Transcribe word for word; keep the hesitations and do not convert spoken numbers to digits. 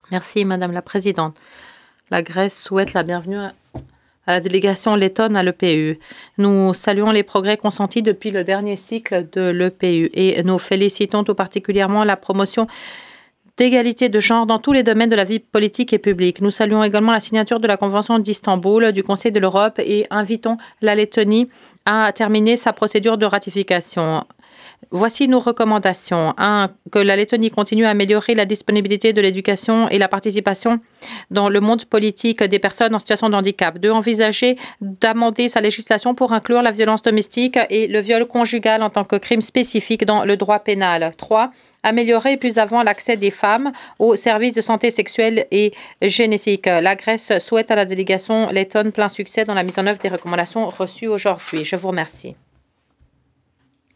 Merci Madame la Présidente. La Grèce souhaite la bienvenue à à la délégation lettonne à l'E P U. Nous saluons les progrès consentis depuis le dernier cycle de l'E P U et nous félicitons tout particulièrement la promotion d'égalité de genre dans tous les domaines de la vie politique et publique. Nous saluons également la signature de la Convention d'Istanbul du Conseil de l'Europe et invitons la Lettonie à terminer sa procédure de ratification. Voici nos recommandations. un. Que la Lettonie continue à améliorer la disponibilité de l'éducation et la participation dans le monde politique des personnes en situation de handicap. deux. Envisager d'amender sa législation pour inclure la violence domestique et le viol conjugal en tant que crime spécifique dans le droit pénal. trois. Améliorer plus avant l'accès des femmes aux services de santé sexuelle et génétique. La Grèce souhaite à la délégation lettonne plein succès dans la mise en œuvre des recommandations reçues aujourd'hui. Je vous remercie.